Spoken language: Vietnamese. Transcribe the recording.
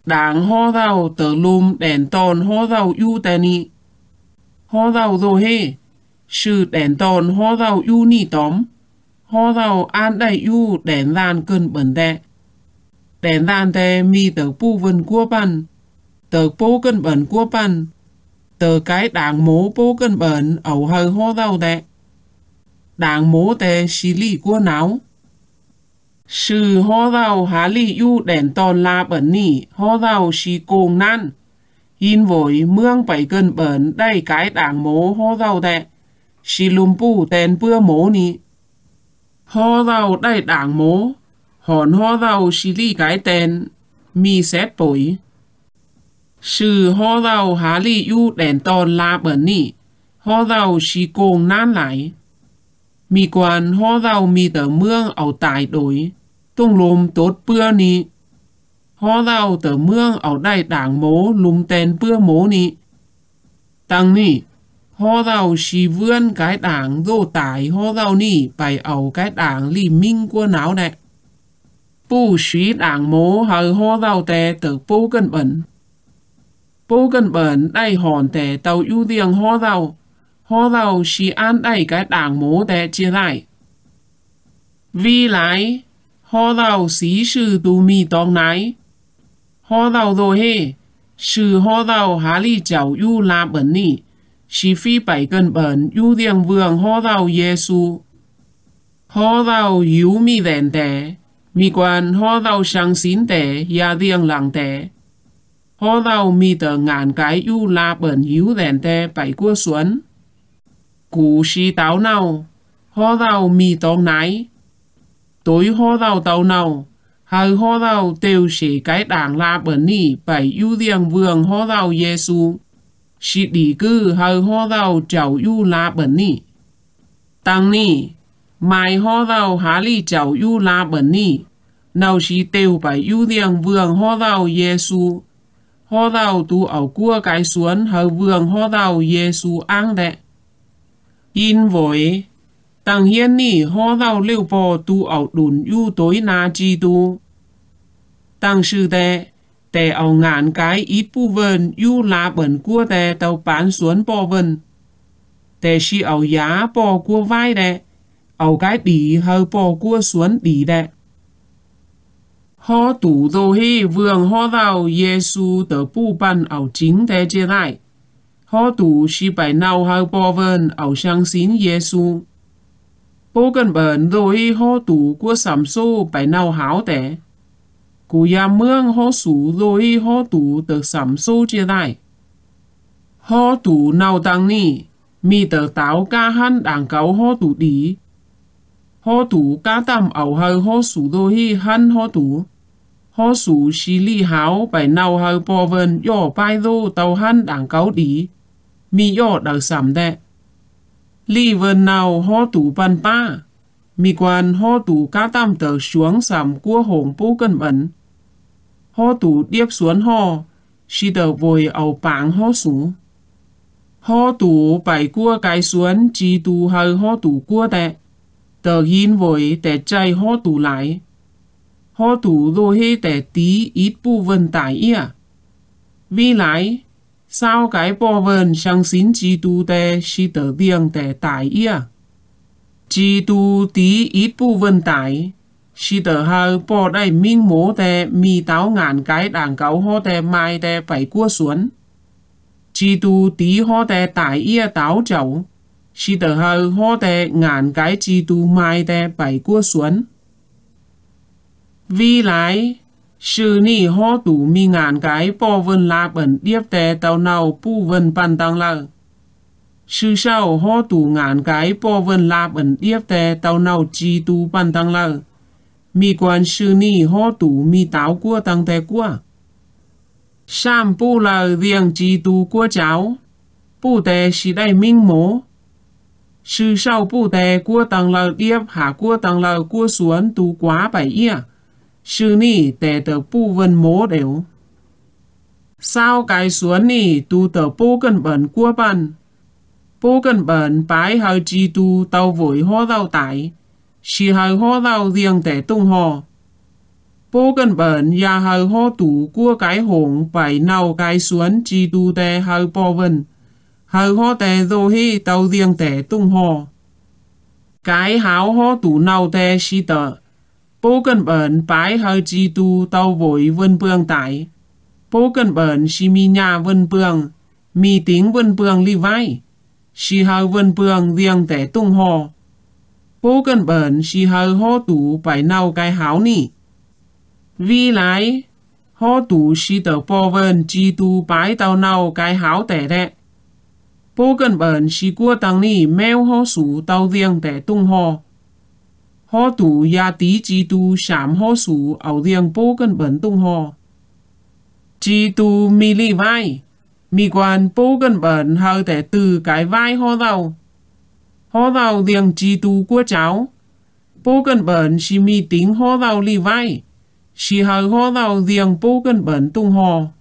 Đảng hô rau tờ lùm đèn tòn hô rau yu tè nì. Hô rau dô hê. Sư đèn tòn hô rau yu nì tóm. Hô rau an đầy yu đèn ràn cơn bẩn tè. Đèn ràn tè mi tờ pu vân cua pan. Tờ bố cơn bẩn cua pan. Tờ cái đảng mố bố cơn bẩn ẩu hơi hô rau tè. Đảng mố tè xì lì cua náo. Sư hô rau há lì yu đèn tòn la bẩn nì hô rau xì côn nan. Hin vội mương bảy cơn bẩn đầy cái đảng mố hô rau tè. Xì lùm pu tèn bưa mố nì. Hô rau đầy đảng mố. Hòn hô rau xì lì cái tèn. Mi xét bối. Sư hô rau há lì yu đèn tòn la bẩn nì hô rau xì côn nan lại. Mi quan hô rau mi tờ mương ẩu tải đổi. Tung lùm tốt bưa nì. Hô rau tờ mương ẩu đầy đảng mố lùm tên bưa mố nì. Tăng nì. Hô rau xì vươn cái đảng dô tải hô rau nì bày ẩu cái đảng lì minh của náo nè. Bù xí đảng mố hơi hô rau tè tờ bố cân bẩn. Bố cân bẩn đầy hòn tè tàu ưu tiên hô rau. Hô rau xì an đầy cái đảng mố tè chia lại. Vì lại. Hô rau xí sư tu mi tông nái. Hô rau rồi hê. Sư hô rau há lì cháu yu la bẩn nì. Xí phi bảy cân bẩn yu điên vương hô rau Giê-xu. Hô rau yu mi đèn tè. Mi quan hô rau sang xin tè ya điên lặng tè. Hô rau mi tờ ngàn cái yu la bẩn yu đèn tè bảy cua xuân. Cú xí táo nào. Hô rau mi tông nái. Tối hô rau tàu nào. Hơi hô rau tiêu xế cái đảng la bẩn nì bảy yu điên vương hô rau Giê-xu. Xí đi cư hơi hô rau cháu yu la bẩn nì. Tăng nì. Mai hô rau há lì cháu yu la bẩn nì. Nào xí tiêu bảy yu điên vương hô rau Giê-xu. Hô rau tu ẩu cua cái xuân hơi vương hô rau Giê-xu ăn đệ. In vội. Tăng hiên nì hô rau liêu bò tu ẩu đùn yu tối na chi tu. Tăng sư tè. Tè ẩu ngàn cái ít bu vần yu la bẩn cua tè tàu bán xuân bò vần. Tè xì ẩu giá bò cua vai đệ. Ẩu cái đi hơi bò cua xuân đi đệ. Hô tủ dô hê vương hô rau Giê-xu tờ bu bàn ẩu chính tè chia lại. Hô tủ xì bảy nào hơi bò vần ẩu sang xin Giê-xu. Bố cân bẩn rồi hô tủ của sắm xô bảy nào háo tè. Cú ya mương hô sủ rồi hô tủ tờ sắm xô chia lại. Hô tủ nào tăng nì. Mi tờ táo ca hăn đảng cáo hô tủ đi. Hô tủ ca tầm ẩu hơi hô sủ rồi hăn hô tủ. Hô sủ xí lì háo bảy nào hơi bò vần yỏ bài rô tàu hăn đảng cáo đi. Mi yỏ đằng sắm tè. Lì vần nào hô tủ bàn ba. Mi quan hô tủ cá tam tờ xuống sắm của hồng bố cân bẩn. Hô tủ điếp xuống hô. Xì tờ vội ẩu bảng hô sủ. Hô tủ bảy cua cái xuống chi tù hơi hô tủ cua tè. Tờ hin vội tè chay hô tủ lại. Hô tủ rồi hê tè tí ít bu vần tải ia. Vì lại. Sao cái bò vần sang xin chi tu tè xì tờ điên tè tải ia. Chi tu tí ít bu vần tải. Xì tờ hơi bò đầy minh mố tè mi táo ngàn cái đảng cáo hô tè mai tè bảy cua xuân. Chi tu tí hô tè tải ia táo cháu. Xì tờ hơi hô tè ngàn cái chi tu mai tè bảy cua xuân. Vì lại. Sư nì hô tủ mi ngàn cái bò vân la bẩn điếp tè tàu nào pu vân pan tăng lờ. Sư sau hô tủ ngàn cái bò vân la bẩn điếp tè tàu nào chi tu pan tăng lờ. Mi quan sư nì hô tủ mi táo cua tăng tè cua. Sam pu lờ riêng chi tu cua cháu. Pu tè xì đầy minh mố. Sư sau pu tè cua tăng lờ điếp hạ cua tăng lờ cua xuống tu quá bảy ia. Sư nì tè tờ bu vân mố đều. Sao cái xuống nì tu tờ bố cân bẩn cua bàn. Bố cân bẩn bái hơi chi tu tàu vội hô rau tải. Xì hơi hô rau riêng tè tung hò. bố cần bẩn ya hờ hô tủ của cái hổng bảy nào cái xuân chi tu tè hờ bò vân. Hờ hô tè dô hi tàu riêng tè tung hò. Cái háo hô tủ nào tè si tờ. Bố cần bẩn bái hờ chi tu tàu vội vân bương tải. Bố cần bẩn si mi nhà vân bương. Mi tính vân bương li vai. Si hờ vân bương riêng tè tung hò. Bố cần bẩn si hờ hô tủ bảy nào cái háo nì. Vì lại, hô tủ si tờ bò vân chi tu bái tàu nào cái háo tẻ đệ. Bố cần bẩn si cua tăng ni mèo hô sủ tàu riêng tẻ tung hò. Hô tủ ya tí chi tu sảm hô sủ ảo riêng bố cần bẩn tung hò. Chi tu mi li vai, mi quan bố cần bẩn hờ tẻ từ cái vai hô rau. Hô rau riêng chi tu của cháu. Bố cần bẩn si mi tính hô rau li vai. Si hờ hô rau riêng bố cần bẩn tung hò.